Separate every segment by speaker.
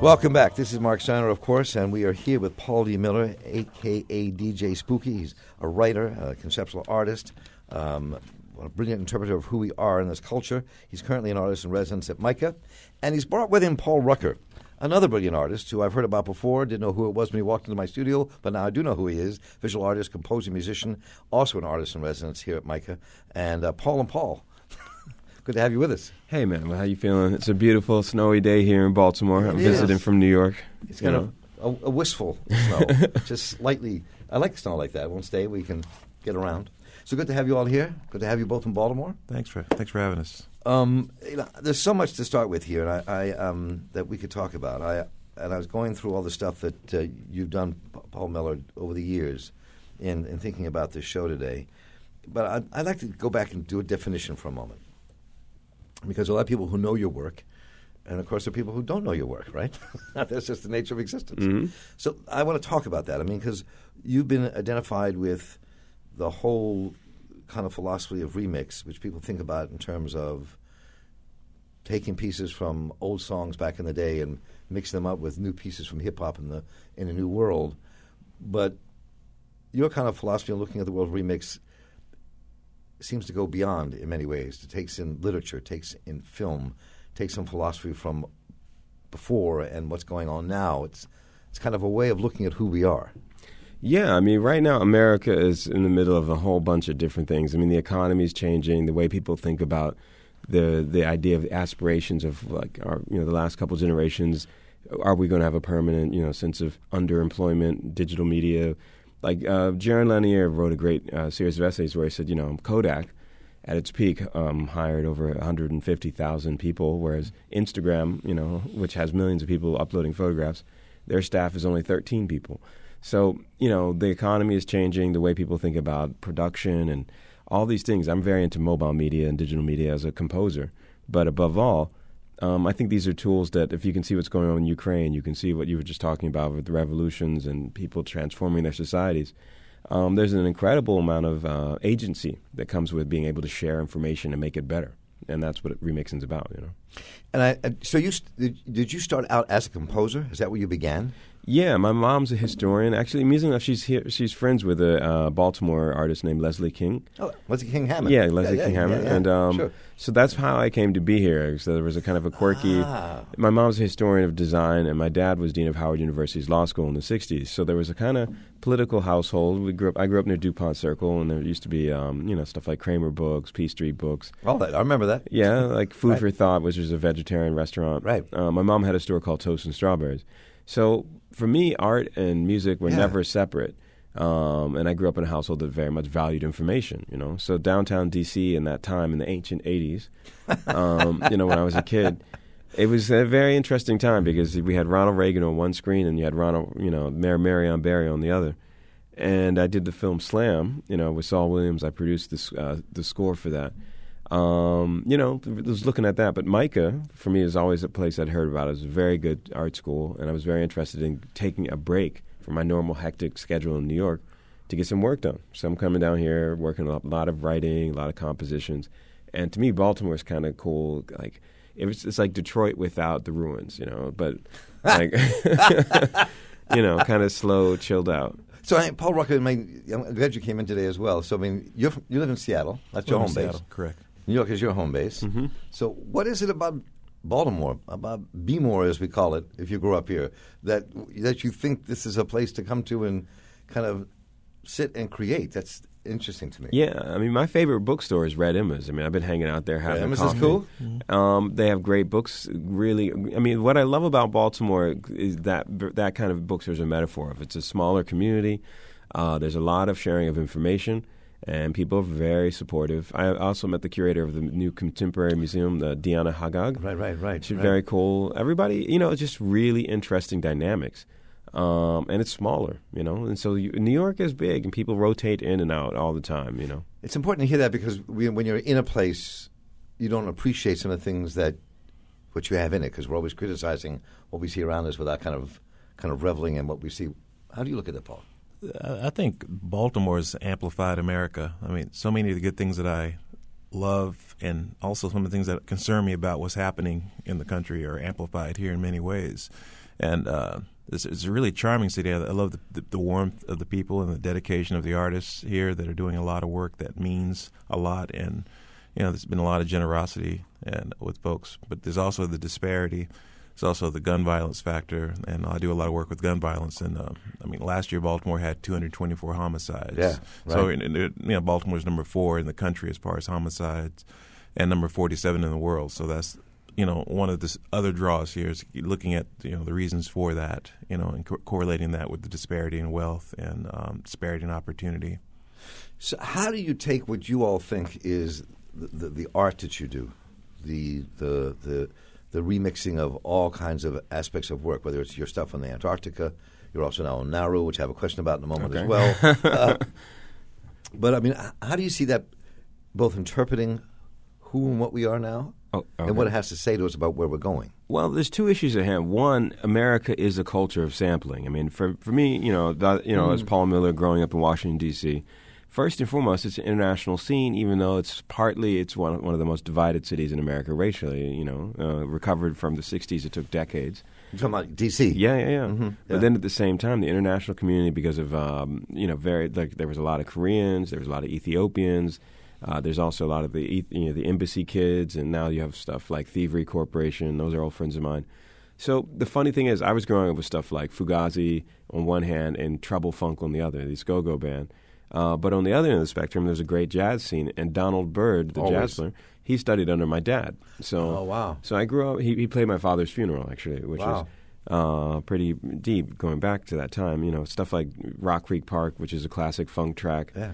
Speaker 1: Welcome back. This is Mark Steiner, of course, and we are here with Paul D. Miller, a.k.a. DJ Spooky. He's a writer, a conceptual artist, a brilliant interpreter of who we are in this culture. He's currently an artist in residence at MICA, and he's brought with him Paul Rucker, another brilliant artist who I've heard about before. Didn't know who it was when he walked into my studio, but now I do know who he is. Visual artist, composer, musician, also an artist in residence here at MICA. And Paul and Paul, good to have you with us.
Speaker 2: Hey, man. Well, how you feeling? It's a beautiful, snowy day here in Baltimore. I'm visiting from New York.
Speaker 1: It's kind of a wistful snow, just slightly. I like snow like that. It won't stay. We can get around. So good to have you all here. Good to have you both in Baltimore.
Speaker 3: Thanks for having us.
Speaker 1: There's so much to start with here, and I that we could talk about. I was going through all the stuff that you've done, Paul Miller, over the years, in thinking about this show today. But I'd like to go back and do a definition for a moment, because a lot of people who know your work, and of course there are people who don't know your work, right? That's just the nature of existence.
Speaker 2: Mm-hmm.
Speaker 1: So I want to talk about that. I mean, because you've been identified with the whole kind of philosophy of remix, which people think about in terms of taking pieces from old songs back in the day and mixing them up with new pieces from hip-hop in a new world. But your kind of philosophy of looking at the world of remix seems to go beyond in many ways. It takes in literature, takes in film, takes some philosophy from before and what's going on now. It's kind of a way of looking at who we are.
Speaker 2: Yeah, I mean, right now America is in the middle of a whole bunch of different things. I mean, the economy is changing, the way people think about the idea of the aspirations of like our, the last couple generations. Are we going to have a permanent, sense of underemployment, digital media? Like Jaron Lanier wrote a great series of essays where he said, Kodak at its peak hired over 150,000 people, whereas Instagram, which has millions of people uploading photographs, their staff is only 13 people. So, the economy is changing, the way people think about production and all these things. I'm very into mobile media and digital media as a composer. But above all, I think these are tools that if you can see what's going on in Ukraine, you can see what you were just talking about with the revolutions and people transforming their societies. There's an incredible amount of agency that comes with being able to share information and make it better. And that's what remixing is about,
Speaker 1: And so did you start out as a composer? Is that where you began?
Speaker 2: Yeah, my mom's a historian. Actually, amusingly enough, she's friends with a Baltimore artist named Leslie King.
Speaker 1: Oh, Leslie King Hammond.
Speaker 2: Yeah, Leslie King Hammond.
Speaker 1: Yeah,
Speaker 2: and
Speaker 1: sure.
Speaker 2: So that's how I came to be here. So there was a kind of a quirky. My mom's a historian of design, and my dad was dean of Howard University's law school in the '60s. So there was a kind of political household. I grew up near DuPont Circle, and there used to be stuff like Kramer Books, P Street Books.
Speaker 1: Oh, I remember that.
Speaker 2: Yeah, like Food for Thought, which was a vegetarian restaurant.
Speaker 1: Right.
Speaker 2: My mom had a store called Toast and Strawberries. So for me, art and music were never separate. And I grew up in a household that very much valued information, So downtown D.C. in that time, in the ancient 80s, when I was a kid, it was a very interesting time because we had Ronald Reagan on one screen and you had Mayor Marion Barry on the other. And I did the film Slam, with Saul Williams. I produced the score for that. Was looking at that. But MICA, for me, is always a place I'd heard about. It was a very good art school, and I was very interested in taking a break from my normal hectic schedule in New York to get some work done. So I'm coming down here, working a lot of writing, a lot of compositions. And to me, Baltimore is kind of cool. Like it's like Detroit without the ruins, but like, kind of slow, chilled out.
Speaker 1: So, Paul Rucker, I'm glad you came in today as well. So, you live in Seattle. That's your home base.
Speaker 3: Correct.
Speaker 1: New York is your home base.
Speaker 2: Mm-hmm.
Speaker 1: So, what is it about Baltimore, about B-more as we call it, if you grew up here, that you think this is a place to come to and kind of sit and create? That's interesting to me.
Speaker 2: Yeah, my favorite bookstore is Red Emma's. I've been hanging out there having
Speaker 1: Emma's
Speaker 2: coffee.
Speaker 1: Is cool?
Speaker 2: Mm-hmm. They have great books. Really, what I love about Baltimore is that kind of bookstore is a metaphor of it's a smaller community. There's a lot of sharing of information, and people are very supportive. I also met the curator of the new Contemporary Museum, Deanna Hagag.
Speaker 1: Right.
Speaker 2: She's very cool. Everybody, it's just really interesting dynamics. And it's smaller, and so New York is big, and people rotate in and out all the time,
Speaker 1: It's important to hear that because when you're in a place, you don't appreciate some of the things what you have in it because we're always criticizing what we see around us without kind of reveling in what we see. How do you look at that, Paul?
Speaker 3: I think Baltimore's amplified America. So many of the good things that I love and also some of the things that concern me about what's happening in the country are amplified here in many ways. And it's a really charming city. I love the warmth of the people and the dedication of the artists here that are doing a lot of work that means a lot. And there's been a lot of generosity with folks, but there's also the disparity. There's also the gun violence factor, and I do a lot of work with gun violence. And last year Baltimore had 224 homicides.
Speaker 1: Yeah, right.
Speaker 3: So Baltimore's number 4 in the country as far as homicides, and number 47 in the world. So that's one of the other draws here is looking at the reasons for that, and correlating that with the disparity in wealth and disparity in opportunity.
Speaker 1: So how do you take what you all think is the art that you do, the remixing of all kinds of aspects of work, whether it's your stuff on the Antarctica, you're also now on Nauru, which I have a question about in a moment as well. But how do you see that both interpreting who and what we are now, and what it has to say to us about where we're going?
Speaker 2: Well, there's two issues at hand. One, America is a culture of sampling. For me, as Paul Miller growing up in Washington, D.C., first and foremost, it's an international scene, even though it's one of the most divided cities in America racially, recovered from the 60s. It took decades.
Speaker 1: You're talking about D.C.?
Speaker 2: Yeah.
Speaker 1: Mm-hmm.
Speaker 2: But then at the same time, the international community, because of, there was a lot of Koreans, there was a lot of Ethiopians, there's also a lot of the embassy kids, and now you have stuff like Thievery Corporation. Those are all friends of mine. So the funny thing is, I was growing up with stuff like Fugazi on one hand and Trouble Funk on the other, this go-go band. But on the other end of the spectrum, there's a great jazz scene, and Donald Byrd, the jazz player, he studied under my dad. So,
Speaker 1: oh, wow.
Speaker 2: So I grew up. He played my father's funeral, actually, which was pretty deep going back to that time. Stuff like Rock Creek Park, which is a classic funk track.
Speaker 1: Yeah.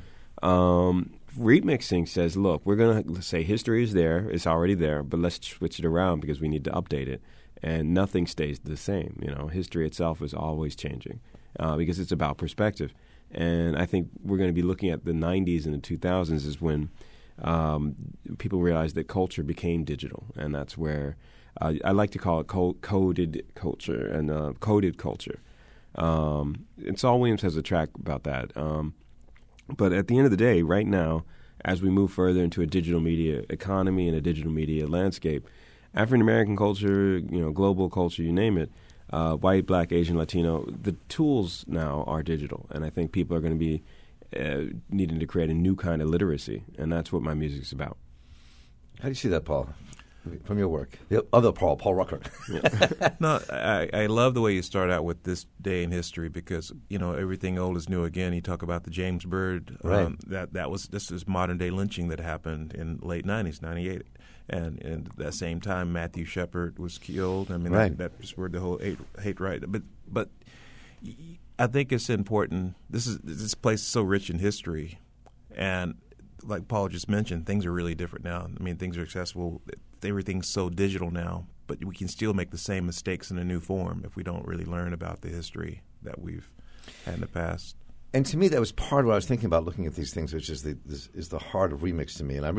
Speaker 2: Remixing says, look, we're going to say history is there, it's already there, but let's switch it around because we need to update it. And nothing stays the same. History itself is always changing because it's about perspective. And I think we're going to be looking at the 90s and the 2000s is when people realized that culture became digital. And that's where I like to call it coded culture and coded culture. And Saul Williams has a track about that. But at the end of the day, right now, as we move further into a digital media economy and a digital media landscape, African-American culture, global culture, you name it, white, black, Asian, Latino, the tools now are digital. And I think people are going to be needing to create a new kind of literacy, and that's what my music's about.
Speaker 1: How do you see that, Paul, from your work? The other Paul Rucker.
Speaker 2: Yeah.
Speaker 3: No, I love the way you start out with this day in history because, everything old is new again. You talk about the James Byrd.
Speaker 1: Right.
Speaker 3: This is modern day lynching that happened in late 90s, 98. And at that same time, Matthew Shepard was killed.
Speaker 1: Right.
Speaker 3: that spurred the whole hate right. But I think it's important. This place is so rich in history, and like Paul just mentioned, things are really different now. Things are accessible. Everything's so digital now, but we can still make the same mistakes in a new form if we don't really learn about the history that we've had in the past.
Speaker 1: And to me, that was part of what I was thinking about looking at these things, which is the heart of remix to me. And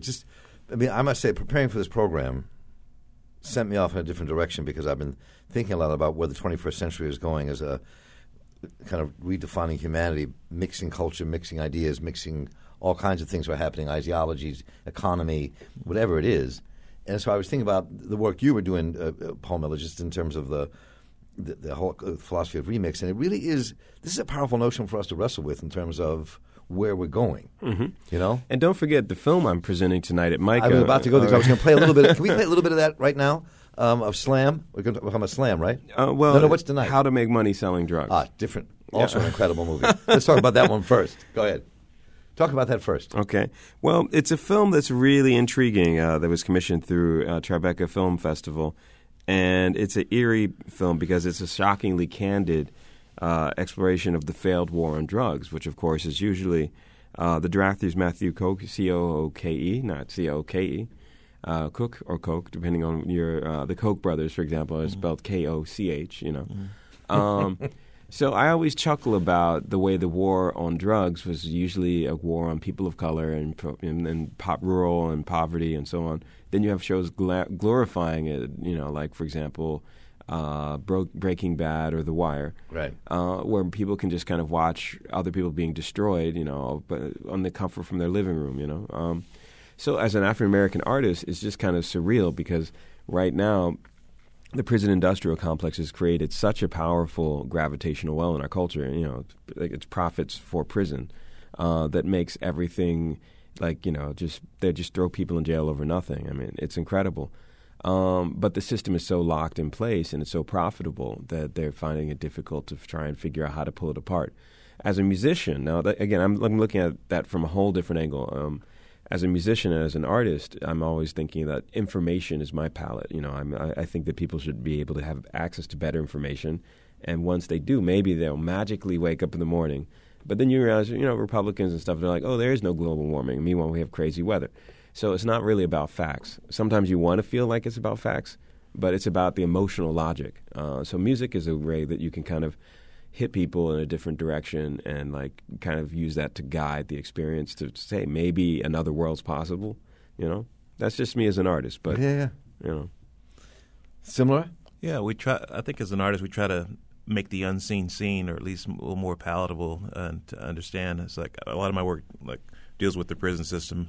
Speaker 1: I must say, preparing for this program sent me off in a different direction because I've been thinking a lot about where the 21st century is going as a kind of redefining humanity, mixing culture, mixing ideas, mixing all kinds of things that are happening, ideologies, economy, whatever it is. And so I was thinking about the work you were doing, Paul Miller, just in terms of the whole philosophy of remix. And it really is – this is a powerful notion for us to wrestle with in terms of where we're going,
Speaker 2: And don't forget the film I'm presenting tonight at Micah.
Speaker 1: I was about to go there. I was going to play a little bit. Can we play a little bit of that right now of Slam? We're talking about Slam, right?
Speaker 2: No,
Speaker 1: what's tonight?
Speaker 2: How to Make Money Selling Drugs.
Speaker 1: Different. Also an incredible movie. Let's talk about that one first. Go ahead. Talk about that first.
Speaker 2: Okay. Well, it's a film that's really intriguing that was commissioned through Tribeca Film Festival. And it's an eerie film because it's a shockingly candid exploration of the failed war on drugs, which, of course, is usually the director is Matthew Koch, C-O-O-K-E, not C-O-K-E, Cook or Koch, depending on your the Koch brothers, for example, are spelled K-O-C-H, So I always chuckle about the way the war on drugs was usually a war on people of color and rural and poverty and so on. Then you have shows glorifying it, like, for example, Breaking Bad or The Wire,
Speaker 1: right?
Speaker 2: Where people can just kind of watch other people being destroyed, but on the comfort from their living room, So as an African-American artist, it's just kind of surreal because right now the prison industrial complex has created such a powerful gravitational well in our culture. You know, it's profits for prison that makes everything like, you know, they just throw people in jail over nothing. I mean, it's incredible. But the system is so locked in place and it's so profitable that they're finding it difficult to try and figure out how to pull it apart. As a musician, now, again, I'm looking at that from a whole different angle. As a musician and as an artist, I'm always thinking that information is my palette. You know, I think that people should be able to have access to better information. And once they do, maybe they'll magically wake up in the morning. But then you realize, you know, Republicans and stuff, they're like, oh, there is no global warming. Meanwhile, we have crazy weather. So it's not really about facts. Sometimes you want to feel like it's about facts, but it's about the emotional logic. So music is a way that you can kind of hit people in a different direction and like kind of use that to guide the experience to say maybe another world's possible. You know, that's just me as an artist. But
Speaker 1: yeah.
Speaker 2: You know,
Speaker 1: similar.
Speaker 3: Yeah, we try. I think as an artist, we try to make the unseen seen, or at least a little more palatable and to understand. It's like a lot of my work like deals with the prison system.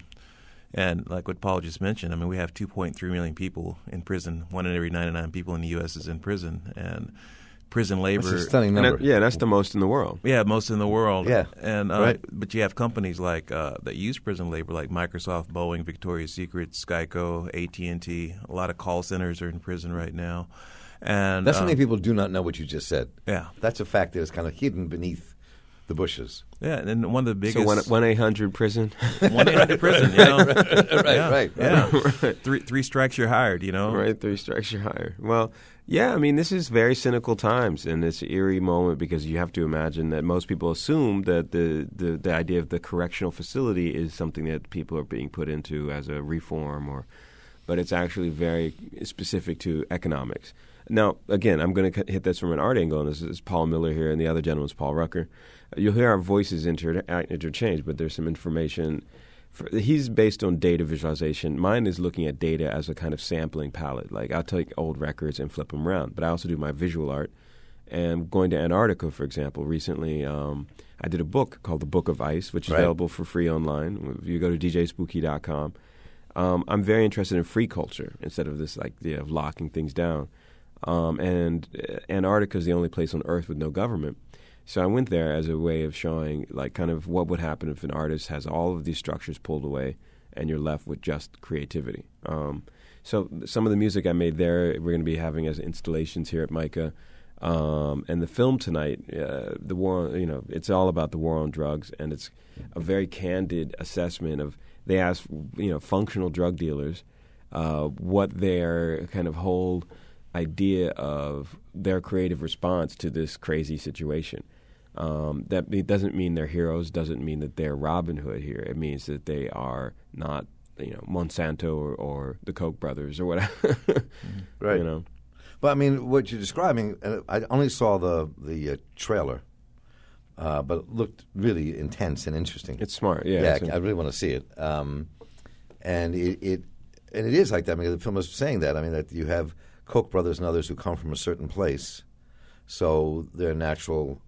Speaker 3: And like what Paul just mentioned, I mean, we have 2.3 million people in prison. 1 in every 99 people in the U.S. is in prison. And prison labor.
Speaker 1: That's a stunning number.
Speaker 2: That's the most in the world.
Speaker 3: Yeah, most in the world.
Speaker 1: Yeah.
Speaker 3: And
Speaker 1: right.
Speaker 3: But you have companies like that use prison labor, like Microsoft, Boeing, Victoria's Secret, Skyco, AT&T. A lot of call centers are in prison right now. And
Speaker 1: that's something people do not know what you just said.
Speaker 3: Yeah.
Speaker 1: That's a fact that is kind of hidden beneath the bushes.
Speaker 3: Yeah, and one of the biggest...
Speaker 2: So 1-800-PRISON?
Speaker 3: 1-800-PRISON, you know?
Speaker 1: Right.
Speaker 3: Yeah.
Speaker 2: Right.
Speaker 3: Three strikes, you're hired, you know?
Speaker 2: Right, 3 strikes, you're hired. Well, yeah, I mean, this is very cynical times, and it's an eerie moment because you have to imagine that most people assume that the idea of the correctional facility is something that people are being put into as a reform, but it's actually very specific to economics. Now, again, I'm going to hit this from an art angle, and this is Paul Miller here, and the other gentleman's Paul Rucker. You'll hear our voices interchange, but there's some information. He's based on data visualization. Mine is looking at data as a kind of sampling palette. Like, I'll take old records and flip them around, but I also do my visual art. And going to Antarctica, for example, recently I did a book called The Book of Ice, which is available for free online. If you go to djspooky.com. I'm very interested in free culture instead of this idea of locking things down. And Antarctica is the only place on Earth with no government. So I went there as a way of showing like kind of what would happen if an artist has all of these structures pulled away and you're left with just creativity. So some of the music I made there we're going to be having as installations here at MICA. And the film tonight, the war, it's all about the war on drugs, and it's a very candid assessment of, they ask, functional drug dealers what their kind of whole idea of their creative response to this crazy situation. That it doesn't mean they're heroes, doesn't mean that they're Robin Hood here. It means that they are not, Monsanto or the Koch brothers or whatever.
Speaker 1: Right. But I mean, what you're describing, I only saw the trailer, but it looked really intense and interesting.
Speaker 2: It's smart, yeah.
Speaker 1: Yeah, I really want to see it. And it is like that. I mean, the film is saying that. I mean, that you have Koch brothers and others who come from a certain place, so their natural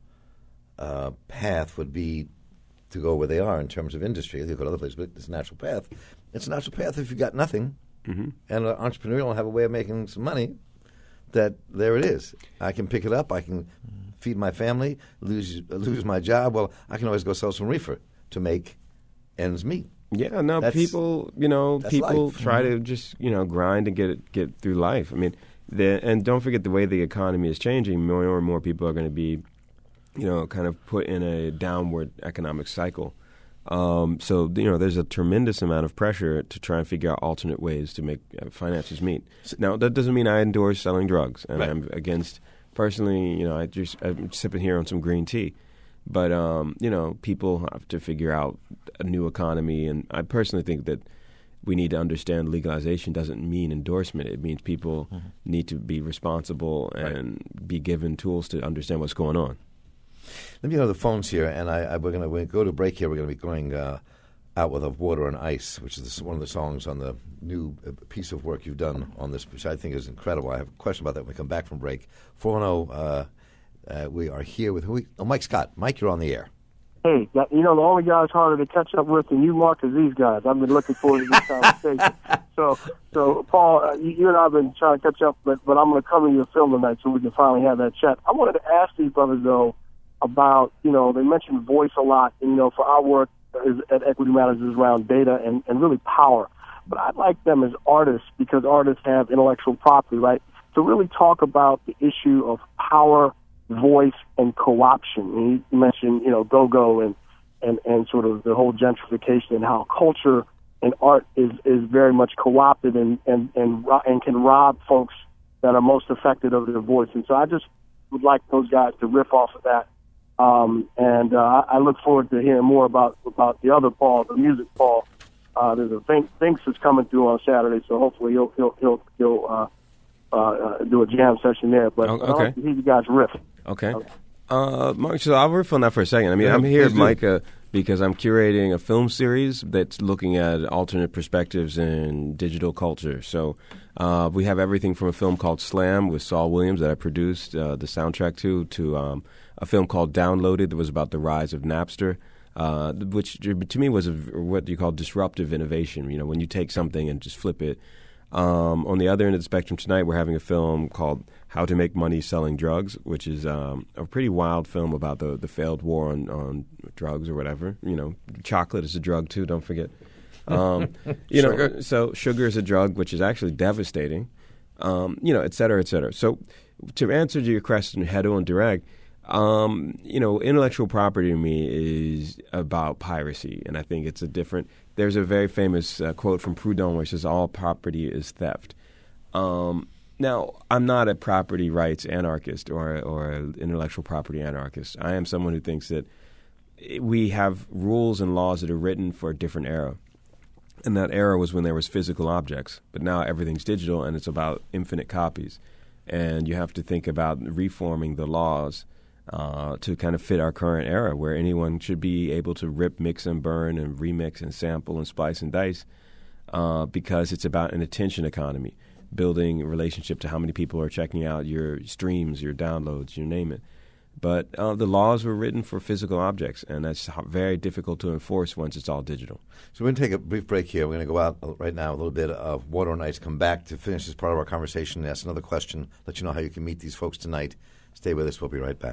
Speaker 1: path would be to go where they are in terms of industry. They go to other places, but it's a natural path. It's a natural path if you've got nothing, and an entrepreneur will have a way of making some money. That there it is. I can pick it up. I can feed my family. Lose my job. Well, I can always go sell some reefer to make ends meet.
Speaker 2: Yeah, no, people, people try to just, grind and get through life. I mean, and don't forget the way the economy is changing. More and more people are going to be, kind of put in a downward economic cycle. So, there's a tremendous amount of pressure to try and figure out alternate ways to make finances meet. Now, that doesn't mean I endorse selling drugs, and I'm against, personally, I'm sipping here on some green tea. But, people have to figure out a new economy, and I personally think that we need to understand legalization doesn't mean endorsement. It means people need to be responsible and be given tools to understand what's going on.
Speaker 1: Let me go to the phones here, and we're going to go to break here. We're going to be going out with Water and Ice, which is one of the songs on the new piece of work you've done on this, which I think is incredible. I have a question about that when we come back from break. 410, we are here with Mike Scott. Mike, you're on the air.
Speaker 4: Hey, the only guys harder to catch up with than you, Mark, is these guys. I've been looking forward to this conversation. So Paul, you and I have been trying to catch up, but I'm going to cover your film tonight so we can finally have that chat. I wanted to ask these brothers, though, about, they mentioned voice a lot, and, for our work at Equity Matters is around data and really power. But I like them as artists because artists have intellectual property, right? To really talk about the issue of power, voice, and co-option. And you mentioned, go-go and sort of the whole gentrification and how culture and art is very much co-opted and can rob folks that are most affected of their voice. And so I just would like those guys to riff off of that. I look forward to hearing more about the other Paul, the music Paul. There's a Thinks is coming through on Saturday, so hopefully he'll do a jam session there. But
Speaker 2: okay.
Speaker 4: I'd like to hear you guys riff.
Speaker 2: Okay. Mark, so I'll riff on that for a second. I mean, I'm here at Micah because I'm curating a film series that's looking at alternate perspectives in digital culture. So we have everything from a film called Slam with Saul Williams that I produced the soundtrack to a film called Downloaded that was about the rise of Napster, which to me was what you call disruptive innovation. When you take something and just flip it. On the other end of the spectrum tonight, we're having a film called How to Make Money Selling Drugs, which is a pretty wild film about the failed war on drugs or whatever. Chocolate is a drug too, don't forget.
Speaker 1: Sugar.
Speaker 2: So sugar is a drug, which is actually devastating, et cetera, et cetera. So to answer to your question, head on direct, intellectual property to me is about piracy, and I think it's there's a very famous quote from Proudhon where it says, all property is theft. Now, I'm not a property rights anarchist or an intellectual property anarchist. I am someone who thinks that we have rules and laws that are written for a different era. And that era was when there was physical objects, but now everything's digital and it's about infinite copies. And you have to think about reforming the laws to kind of fit our current era, where anyone should be able to rip, mix, and burn, and remix, and sample, and splice, and dice, because it's about an attention economy, building a relationship to how many people are checking out your streams, your downloads, you name it. But the laws were written for physical objects, and that's very difficult to enforce once it's all digital.
Speaker 1: So we're going to take a brief break here. We're going to go out right now a little bit of Water on Ice, come back to finish this part of our conversation, ask another question, let you know how you can meet these folks tonight. Stay with us. We'll be right back.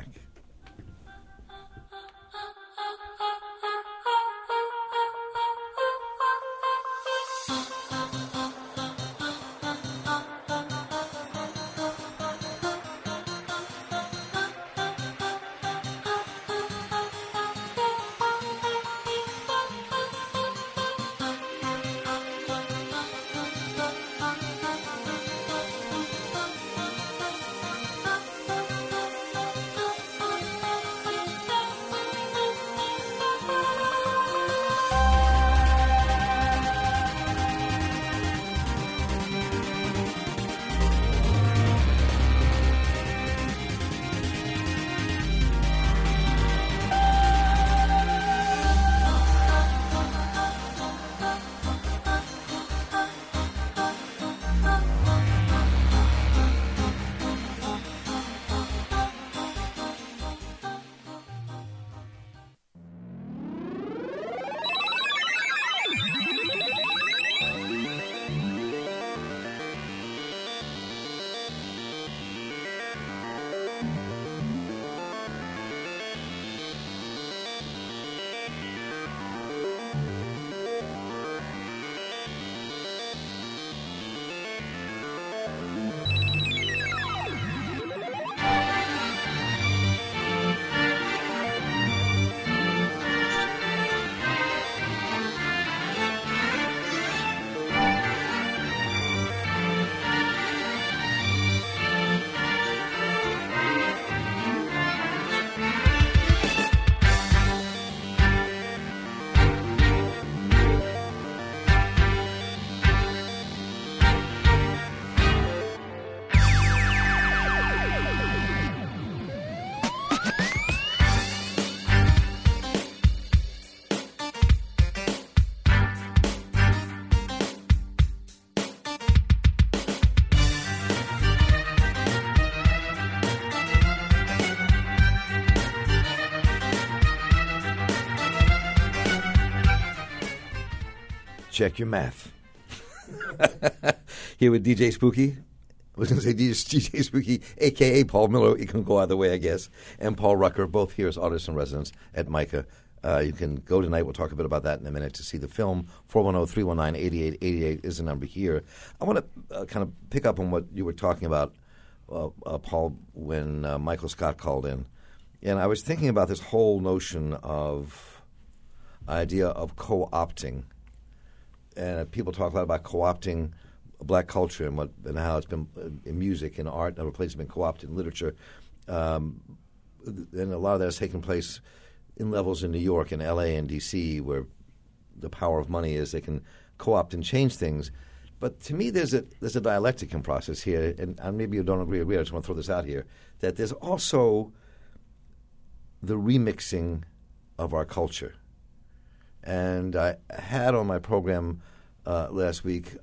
Speaker 1: Check your math. Here with DJ Spooky. I was going to say DJ Spooky, a.k.a. Paul Miller. It can go either way, I guess. And Paul Rucker, both here as artists in residence at MICA. You can go tonight. We'll talk a bit about that in a minute to see the film. 410-319-8888 is the number here. I want to kind of pick up on what you were talking about, Paul, when Michael Scott called in. And I was thinking about this whole notion of idea of co-opting. And people talk a lot about co-opting black culture and how it's been in music and art and other places been co-opted in literature. And a lot of that has taken place in levels in New York and L.A. and D.C. where the power of money is they can co-opt and change things. But to me, there's a dialectic in process here, and maybe you don't agree. I just want to throw this out here, that there's also the remixing of our culture. And I had on my program last week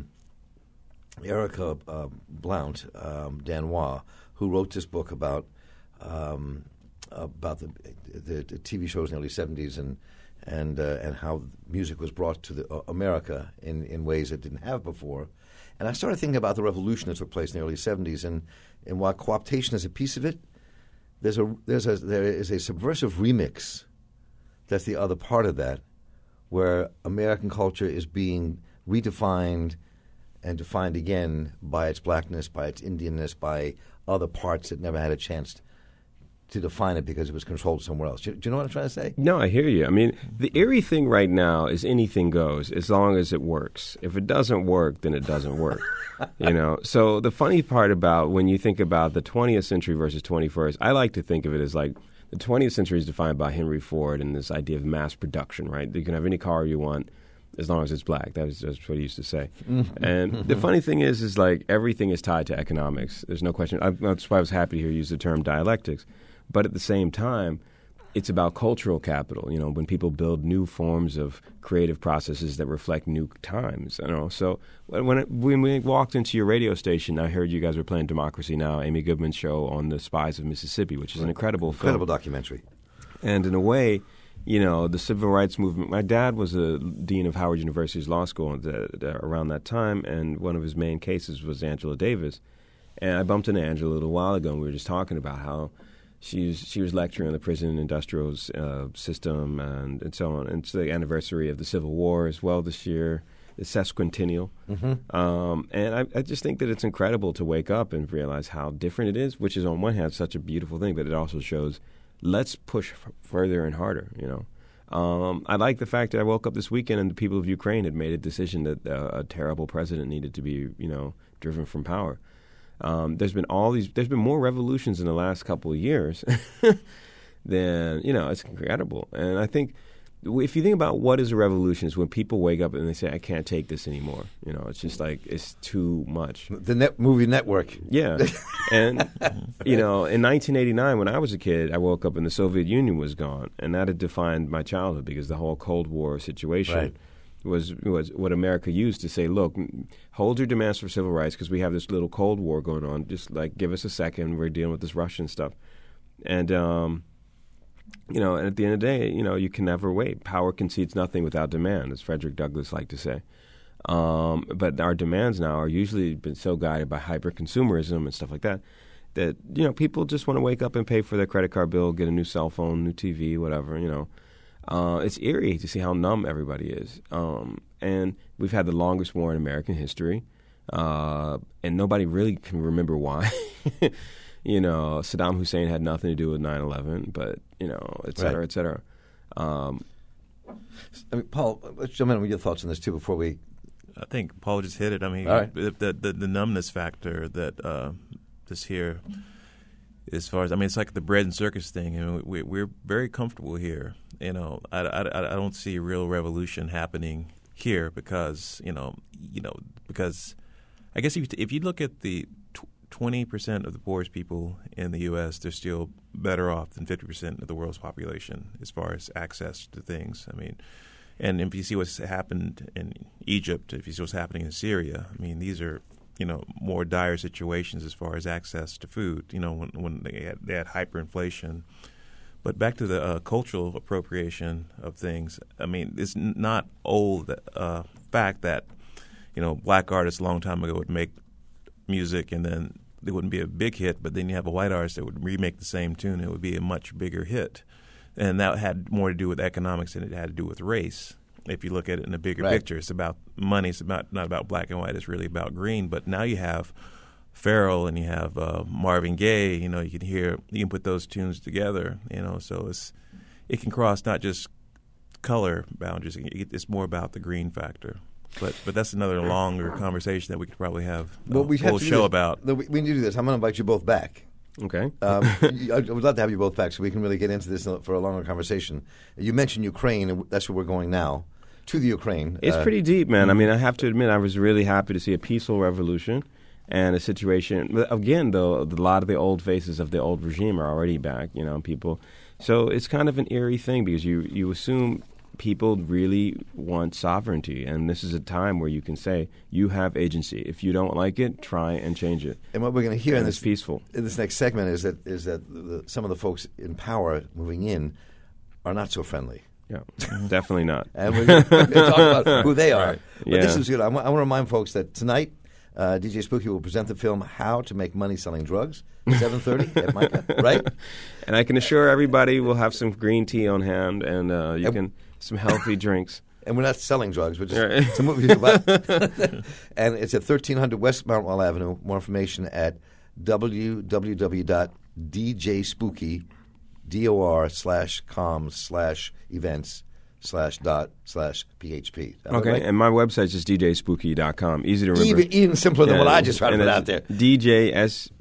Speaker 1: Erica Blount, Danois, who wrote this book about the TV shows in the early 70s and how music was brought to America in ways it didn't have before. And I started thinking about the revolution that took place in the early 70s, and while co-optation is a piece of it, there is a subversive remix that's the other part of that, where American culture is being redefined and defined again by its blackness, by its Indianness, by other parts that never had a chance to define it because it was controlled somewhere else. Do you know what I'm trying to say?
Speaker 2: No, I hear you. I mean, the eerie thing right now is anything goes as long as it works. If it doesn't work, then it doesn't work. So the funny part about when you think about the 20th century versus 21st, I like to think of it as like the 20th century is defined by Henry Ford and this idea of mass production, right? You can have any car you want as long as it's black. That's what he used to say. And the funny thing is like everything is tied to economics. There's no question. That's why I was happy to hear you use the term dialectics. But at the same time, it's about cultural capital, when people build new forms of creative processes that reflect new times. So when we walked into your radio station, I heard you guys were playing Democracy Now!, Amy Goodman's show on the Spies of Mississippi, which is an incredible film.
Speaker 1: Incredible documentary.
Speaker 2: And in a way, the civil rights movement, my dad was a dean of Howard University's law school around that time, and one of his main cases was Angela Davis. And I bumped into Angela a little while ago, and we were just talking about how she was lecturing on the prison industrial system and so on. And it's the anniversary of the Civil War as well this year, the sesquicentennial. And I just think that it's incredible to wake up and realize how different it is, which is on one hand such a beautiful thing, but it also shows let's push further and harder, I like the fact that I woke up this weekend and the people of Ukraine had made a decision that a terrible president needed to be, driven from power. There's been more revolutions in the last couple of years than, it's incredible. And I think if you think about what is a revolution, is when people wake up and they say, I can't take this anymore. It's just like, it's too much.
Speaker 1: The movie Network.
Speaker 2: Yeah. And, in 1989, when I was a kid, I woke up and the Soviet Union was gone. And that had defined my childhood because the whole Cold War situation. Right. Was what America used to say, look, hold your demands for civil rights because we have this little Cold War going on. Just like give us a second. We're dealing with this Russian stuff. And, and at the end of the day, you can never wait. Power concedes nothing without demand, as Frederick Douglass liked to say. But our demands now are usually been so guided by hyper-consumerism and stuff like that, people just want to wake up and pay for their credit card bill, get a new cell phone, new TV, whatever, It's eerie to see how numb everybody is. And we've had the longest war in American history, and nobody really can remember why. Saddam Hussein had nothing to do with 9/11, but, et cetera, et cetera.
Speaker 1: Paul, let's jump in with your thoughts on this, too, before we...
Speaker 3: I think Paul just hit it. I mean,
Speaker 1: right.
Speaker 3: the numbness factor that this here, as far as, it's like the bread and circus thing. We're very comfortable here. I don't see a real revolution happening here because, because I guess if you look at the 20% of the poorest people in the U.S., they're still better off than 50% of the world's population as far as access to things. And if you see what's happened in Egypt, if you see what's happening in Syria, these are, more dire situations as far as access to food, when they had hyperinflation. But back to the cultural appropriation of things, it's not old fact that, black artists a long time ago would make music and then it wouldn't be a big hit, but then you have a white artist that would remake the same tune and it would be a much bigger hit. And that had more to do with economics than it had to do with race. If you look at it in a bigger picture, it's about money. It's not about black and white. It's really about green. But now you have Pharrell and you have Marvin Gaye. You can put those tunes together. So it can cross not just color boundaries. It's more about the green factor. But that's another longer conversation that we could probably have a whole show about.
Speaker 1: We need to do this. I'm going to invite you both back.
Speaker 2: Okay.
Speaker 1: I would love to have you both back so we can really get into this for a longer conversation. You mentioned Ukraine, and that's where we're going now, to the Ukraine.
Speaker 2: It's pretty deep, man. I mean, I have to admit, I was really happy to see a peaceful revolution and a situation. Again, though, a lot of the old faces of the old regime are already back, people. So it's kind of an eerie thing because you assume people really want sovereignty, and this is a time where you can say you have agency. If you don't like it, try and change it.
Speaker 1: And what we're going to hear in this
Speaker 2: peaceful
Speaker 1: in this next segment is that some of the folks in power moving in are not so friendly.
Speaker 2: Yeah, definitely not.
Speaker 1: And we're going to talk about who they are.
Speaker 2: Right.
Speaker 1: But this is good. I want to remind folks that tonight DJ Spooky will present the film How to Make Money Selling Drugs, 7:30 at Micah, right?
Speaker 2: And I can assure everybody we'll have some green tea on hand and some healthy drinks.
Speaker 1: And we're not selling drugs. We're just it's a movie about. And it's at 1300 West Mountwell Avenue. More information at www.djspooky.com/events/./php.
Speaker 2: Okay,
Speaker 1: right?
Speaker 2: and my website is just djspooky.com. Easy to remember.
Speaker 1: Even simpler than what I just tried to put out there.
Speaker 2: DJSPOOOKY,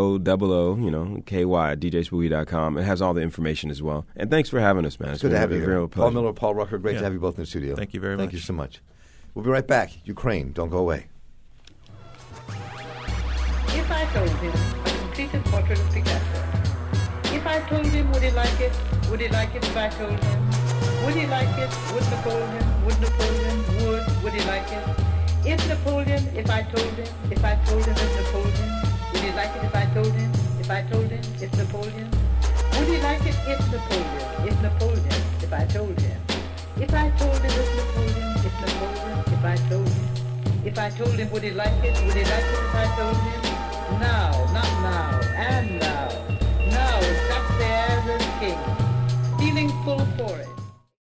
Speaker 2: djspooky.com. It has all the information as well. And thanks for having us, man.
Speaker 1: It's good to have you here.
Speaker 2: Real
Speaker 1: Paul Miller, Paul Rucker, great to have you both in the studio.
Speaker 3: Thank you very much.
Speaker 1: Thank you so much. We'll be right back. Ukraine, don't go away.
Speaker 5: If I told him a completed portrait of Picasso, if I told him, would he like it? Would he like it if I told him? Would he like it? Would Napoleon? Would Napoleon? Would he like it? If Napoleon, if I told him, if Napoleon, would he like it if I told him? If Napoleon? Would he like it if Napoleon? If I told him? If I told him if Napoleon, if I told him? If I told him, would he like it? Would he like it if I told him? Now, not now, and now. Now, it's up there as king, feeling full for it.